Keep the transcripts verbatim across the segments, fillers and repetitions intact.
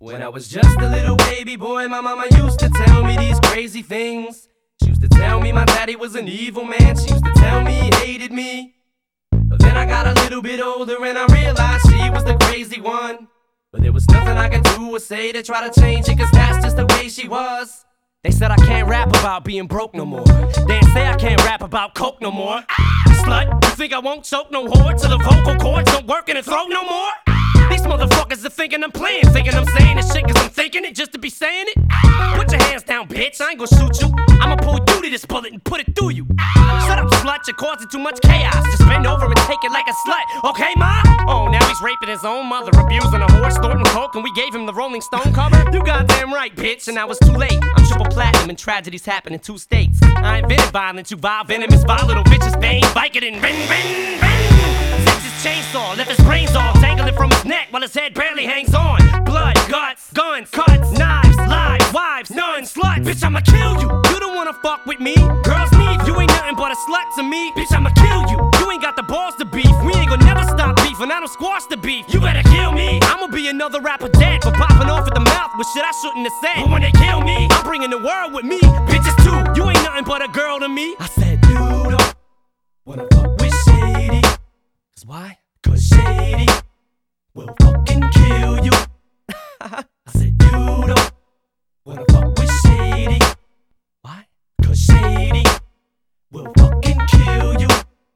When I was just a little baby boy, my mama used to tell me these crazy things. She used to tell me my daddy was an evil man. She used to tell me he hated me. But then I got a little bit older and I realized she was the crazy one. But there was nothing I could do or say to try to change it, cause that's just the way she was. They said I can't rap about being broke no more. They say I can't rap about coke no more. Ah, slut, you think I won't choke no whore till the vocal cords don't work in the throat no more? These motherfuckers are thinking I'm playing, thinking I'm saying this shit cause I'm thinking it just to be saying it. Put your hands down, bitch, I ain't gon' shoot you. I'ma pull you to this bullet and put it through you. Shut up, slut, you're causing too much chaos. Just bend over and take it like a slut, okay, ma? Oh, now he's raping his own mother, abusing a horse, snorting coke, and we gave him the Rolling Stone cover? You goddamn right, bitch, and now it's too late. I'm triple platinum and tragedies happen in two states. I invented violence, you vile venomous, vile little bitches, bang, Vicodin, bang, bang, bang. Chainsaw, left his brains all dangling from his neck while his head barely hangs on. Blood, guts, guns, cuts, knives, lies, wives, nuns, sluts. Bitch, I'ma kill you. You don't wanna fuck with me. Girls need you, ain't nothing but a slut to me. Bitch, I'ma kill you. You ain't got the balls to beef. We ain't gonna never stop beefing. I don't squash the beef. You better kill me. I'ma be another rapper dead for popping off at the mouth with shit I shouldn't have said. But when they kill me, I'm bringing the world with me. Bitches too. You ain't nothing but a girl to me. I said, you don't wanna fuck with Shady. Cause why? Cause Shady will fucking kill you. I said you don't wanna fuck with Shady. Why? Cause Shady will fucking kill you.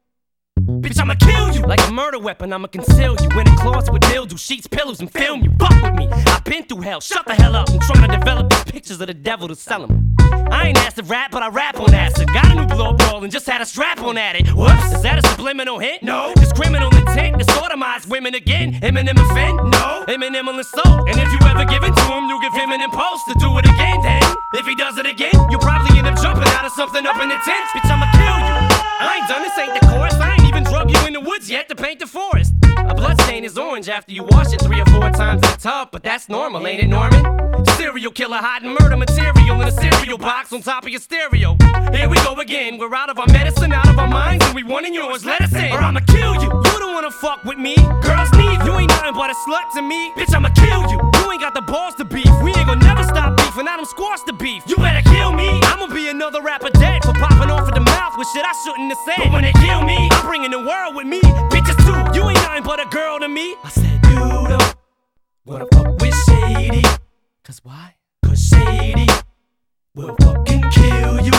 Bitch, I'ma kill you. Like a murder weapon, I'ma conceal you in a closet with mildew, sheets, pillows, and film you. Fuck with me, I've been through hell. Shut the hell up, I'm trying to develop these pictures of the devil to sell them. I ain't asked to rap, but I rap on acid. Got a new blow ball and just had a strap on at it. Whoops, is that a subliminal hint? No. This criminal intent to sodomize women again. Eminem offend? No. Eminem will insult. And if you ever give it to him, you give him an impulse to do it again. Then, if he does it again, you'll probably end up jumping out of something up in the tent. Bitch, I'ma kill you. I ain't done this, ain't the chorus. I ain't even drug you in the woods yet to paint the forest. A blood stain is orange after you wash it three or four times in the tub, but that's normal, ain't it, Norman? Serial killer hiding murder material in a cereal box on top of your stereo. Here we go again, we're out of our medicine, out of our minds, and we wanting yours, let us in, or I'ma kill you. You don't wanna fuck with me. Girls need you, ain't nothing but a slut to me. Bitch, I'ma kill you. You ain't got the balls to beef. We ain't gonna never stop beefing, I don't squash the beef. You better kill me. I'ma be another rapper dead for popping off at the mouth with shit I shouldn't have said. But when they kill me, I'm bringing the world with me. Bitches too, you ain't nothing but a girl to me. I said you don't wanna fuck with Shady. Cause why? Cause Shady will fucking kill you.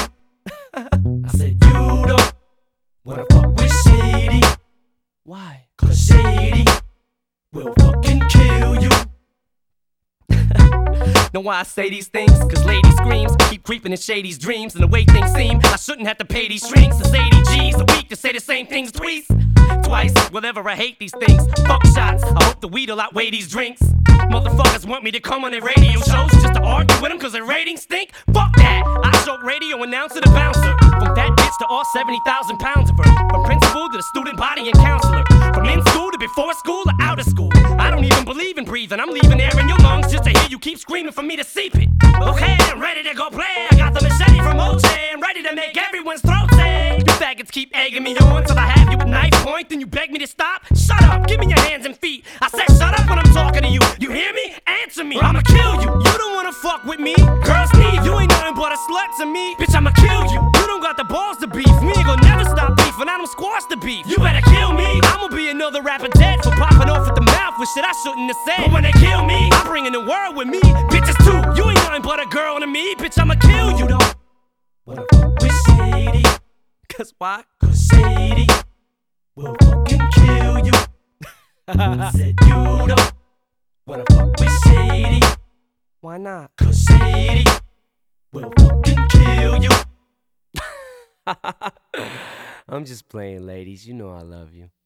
I said you don't wanna fuck with Shady. Why? Cause Shady will fucking kill you. Know why I say these things? Cause lady screams keep creeping in Shady's dreams. And the way things seem, I shouldn't have to pay these shrinks. It's eighty G's a week to say the same things twice. Twice, whatever, I hate these things. Fuck shots, I hope the weed'll outweigh these drinks. Motherfuckers want me to come on their radio shows just to argue with them cause their ratings stink. Fuck that, I show radio announcer to bouncer. From that bitch to all seventy thousand pounds of her. From principal to the student body and counselor. From in school to before school or out of school. I don't even believe in breathing, I'm leaving air in your lungs just to hear you keep screaming for me to seep it. Okay, I'm ready to go play. I got the machete from O J. I'm ready to make everyone's throat sing. You faggots keep egging me on till I have you at knife point. Then you beg me to stop. Shut up, give me your hands and feet. I said shut up when I'm talking to you. You hear me? Answer me, or I'ma kill you. You don't wanna fuck with me. Girls need you, ain't nothing but a slut to me. Bitch, I'ma kill you. You don't got the balls to beef. We ain't gonna never stop beefing. I don't squash the beef. You better kill me. I'ma be another rapper dead for popping off at the mouth with shit I shouldn't have said. But when they kill me, I'm bringing the world with me. Bitches too, you ain't nothing but a girl to me. Bitch, I'ma kill you. You don't wanna fuck with Shady. Cause why? Cause Shady will fucking kill you. I said you don't wanna fuck with Shady. Why not? Cause Shady will fucking kill you. I'm just playing, ladies. You know I love you.